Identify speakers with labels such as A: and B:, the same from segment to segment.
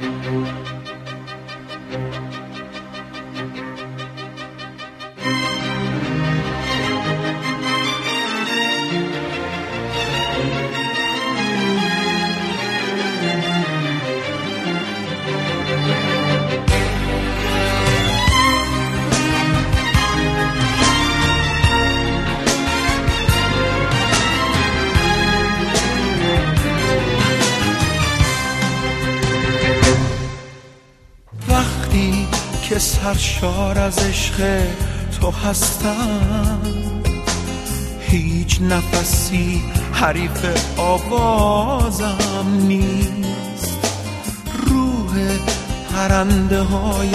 A: که سرشار از عشق تو هستم، هیچ نفسی حریف آوازم نیست. روح پرنده های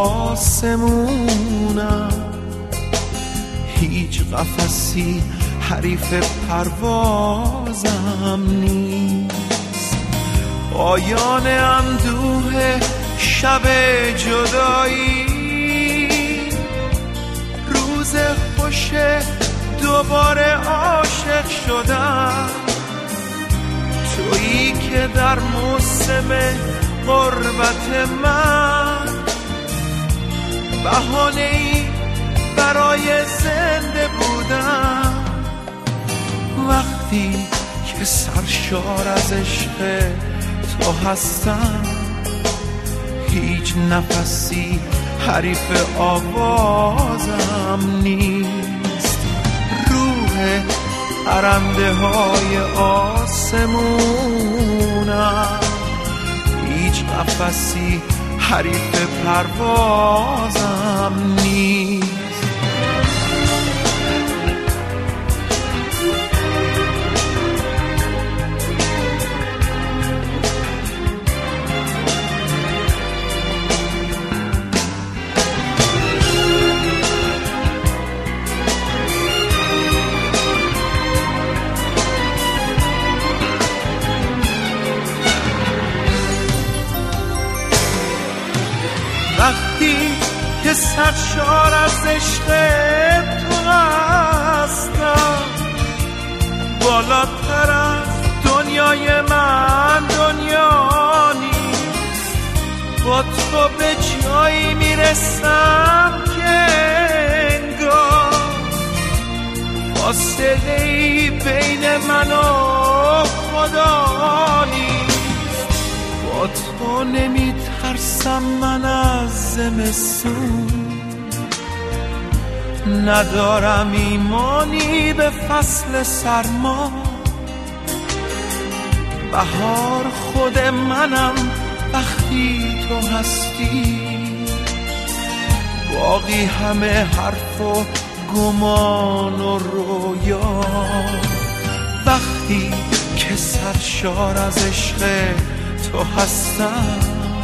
A: آسمونم، هیچ قفسی حریف پروازم نیست. پایان اندوه شب جدایی، روز خوش دوباره عاشق شدم. تویی که در موسم غربت من بهانه‌ای برای زنده بودم. وقتی که سرشار از عشق تو هستم، هیچ نفسی حریف آوازم نیست. روح پرنده های آسمونم، هیچ قفسی حریف پروازم نیست. وقتی که سرشار از عشق تو هستم، بالاتر از دنیای من دنیا نیست. با تو به جایی میرسم که انگار فاصله‌ای بین من و خدا نیست. با تو نمیترسم من از زمستون، ندارم ایمانی به فصل سرما. بهار خود منم وقتی تو هستی، باقی همه حرف و گمان و رویا. وقتی که سرشار از عشق تو هستم،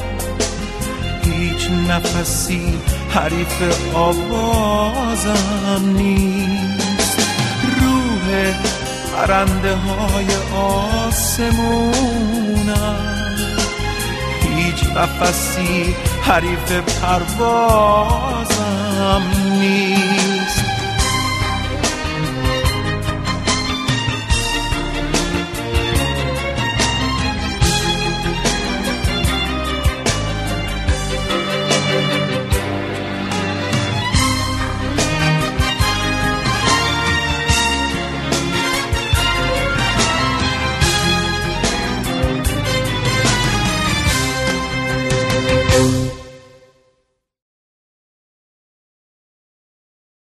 A: هیچ نفسی حریف آوازم نیست. روح پرنده های آسمونم، هیچ نفسی حریف پروازم نیست.